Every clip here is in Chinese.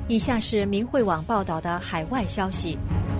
以下是明慧网报道的海外消息。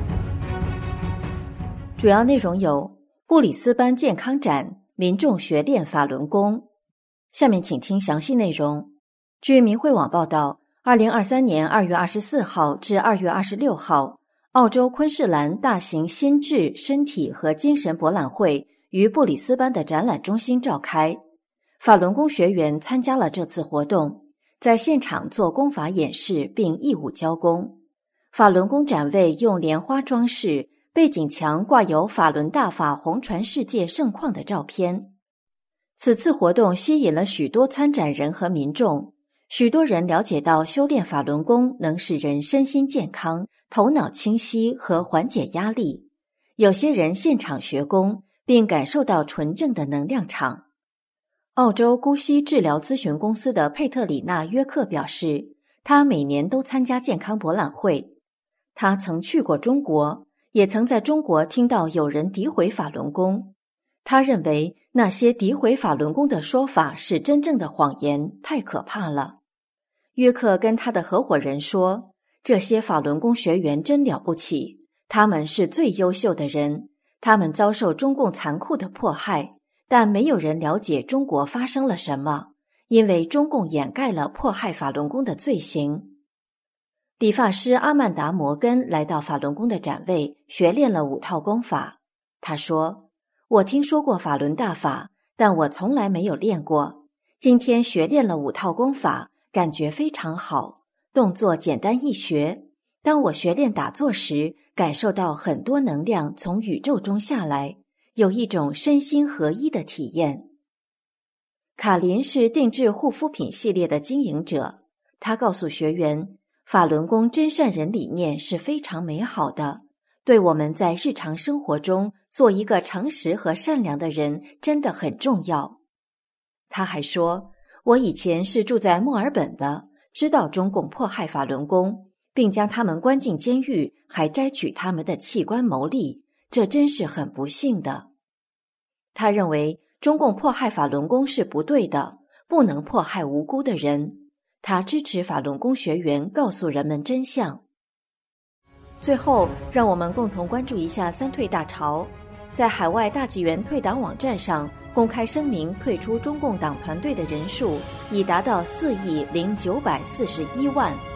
主要内容有：布里斯班健康展，民众学练法轮功。下面请听详细内容。据明慧网报道，2023年2月24号至2月26号，澳洲昆士兰大型心智、身体和精神博览会于布里斯班的展览中心召开。法轮功学员参加了这次活动，在现场做功法演示并义务交功。法轮功展位用莲花装饰，背景墙挂有法轮大法红传世界盛况的照片。此次活动吸引了许多参展人和民众，许多人了解到修炼法轮功能使人身心健康、头脑清晰和缓解压力。有些人现场学功，并感受到纯正的能量场。澳洲姑息治疗咨询公司的佩特里娜·约克表示，他每年都参加健康博览会。他曾去过中国，也曾在中国听到有人诋毁法轮功。他认为那些诋毁法轮功的说法是真正的谎言，太可怕了。约克跟他的合伙人说，这些法轮功学员真了不起，他们是最优秀的人，他们遭受中共残酷的迫害，但没有人了解中国发生了什么，因为中共掩盖了迫害法轮功的罪行。理发师阿曼达·摩根来到法轮功的展位，学练了5套功法。他说，我听说过法轮大法，但我从来没有练过。今天学练了5套功法，感觉非常好，动作简单易学。当我学练打坐时，感受到很多能量从宇宙中下来，有一种身心合一的体验。卡林是定制护肤品系列的经营者，他告诉学员，法轮功真善人理念是非常美好的，对我们在日常生活中做一个诚实和善良的人真的很重要。他还说，我以前是住在墨尔本的，知道中共迫害法轮功，并将他们关进监狱，还摘取他们的器官牟利，这真是很不幸的。他认为中共迫害法轮功是不对的，不能迫害无辜的人。他支持法轮功学员告诉人们真相。最后，让我们共同关注一下三退大潮。在海外大纪元退党网站上公开声明退出中共党团队的人数已达到4亿0941万。